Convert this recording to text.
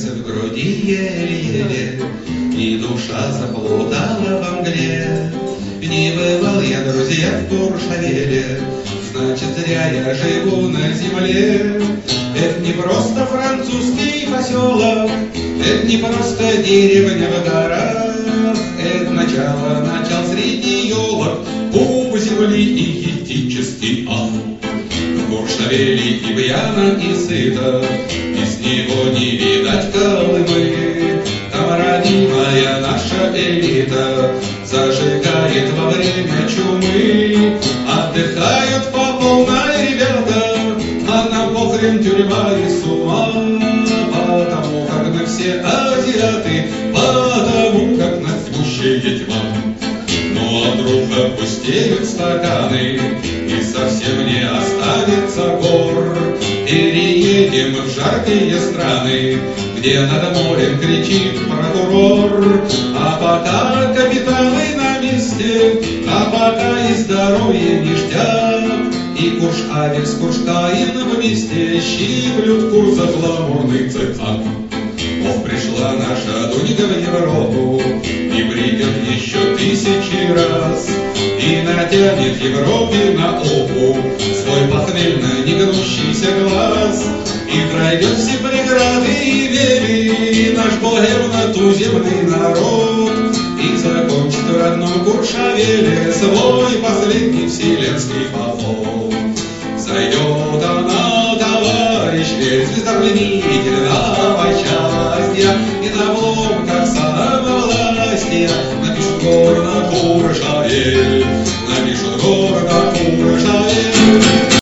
сердце в груди еле-еле, и душа заплутала во мгле. Не бывал я, друзья, в Куршавеле, значит, зря я живу на земле. Это не просто французский поселок, это не просто деревня в горах, это начало среди елок, пуп земли и этический ад. В Куршавеле и бьяно, и сыто, и с него не видать Колымы. Там родимая наша элита зажигает во время чумы. Отдыхают по полной ребята, а нам похрен тюрьма и с ума. Потому как мы все азиаты, потому как нас тьмущая тьма. Ну а вдруг опустеют стаканы и совсем не останется гор. Переедем в жаркие страны, где над морем кричит прокурор. А пока капитаны на месте, а пока и здоровье ништяк, и Куршавель с Куршкаином вместе щиплют курс за гламурный цехак. Ох, пришла наша Дунька в Европу и придет еще 1000 раз, и натянет Европе на опу свой похмельно негнущийся глаз. И пройдет все преграды и вели наш богемно-туземный народ, и закончит в родном Куршавеле свой последний вселенский поход. Зайдет она, товарищ, весь звездопленитель нового счастья, и на обломках самовластия напишет горно Куршавель.